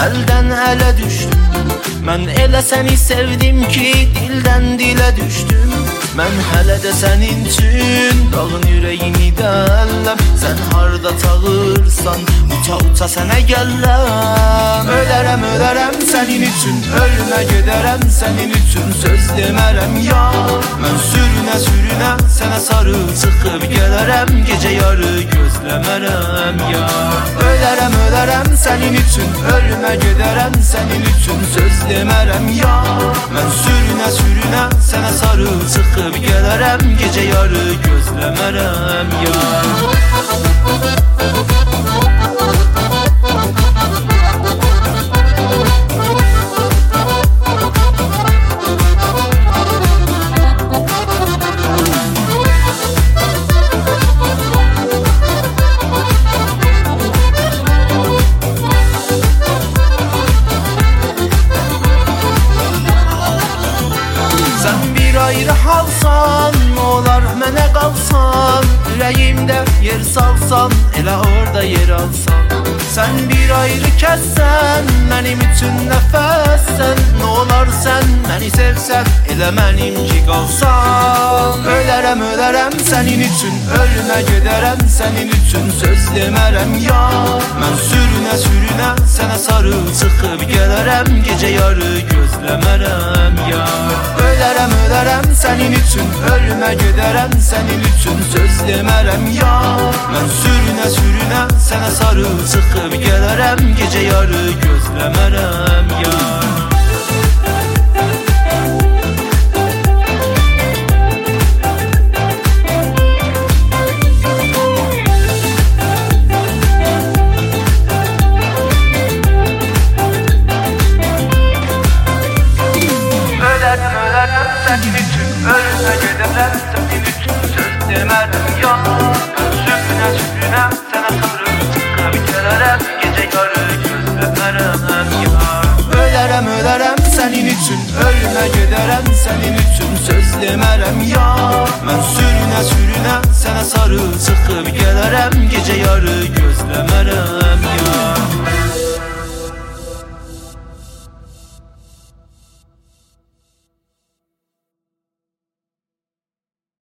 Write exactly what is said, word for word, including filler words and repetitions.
əldən ələ düşdüm. Mən elə səni sevdim ki, dildən dilə düşdüm. Mən hələ də sənin üçün dağın ürəyini dəlləm. Sən harda çağırsan, uça uça sənə gəlləm. Ölərəm, ölərəm sənin üçün, ölümə gedərəm sənin üçün. Söz demərəm ya, mən sürünə sürünə sənə sarı çıxıb gələrəm. Gecə yarı gözləmərəm ya. Ölərəm, ölərəm sənin üçün, ölümə gedərəm sənin üçün. Söz demərəm ya, mən sürünə sürünə sənə sarı çıxıb gələrəm. Gecə yarı gözləmərəm ya. Ayrı halsan, olar mənə qalsan. Ürəyimdə yer salsan, elə orada yer alsan. Sən bir ayrı kəssən, mənim üçün nəfəssən. Nə olar sən məni sevsən, elə mənimki qalsan. Ölərəm, ölərəm sənin üçün, ölümə gedərəm sənin üçün. Söz demərəm ya, mən sürünə sürünə sənə sarı çıxıb gələrəm. Gecə yarı gözləmərəm ya. Ölərəm, ölərəm sənin üçün, ölümə gedərəm sənin üçün. Söz demərəm ya, mən sürünə sürünə sənə sarı çıxıb gələrəm. Gecə yarı gözləmərəm ya. Ölərəm, ölərəm sənin üçün, ölümə gedərəm sənin üçün. Söz demərəm ya, mən sürünə sürünə sənə sarı çıxıb gələrəm. Gecə yarı gözləmərəm ya. Ölərəm, ölərəm sənin üçün, ölümə gedərəm sənin üçün. Söz demərəm ya, mən sürünə sürünə sənə sarı çıxıb gələrəm. Gecə yarı gözləmərəm ya.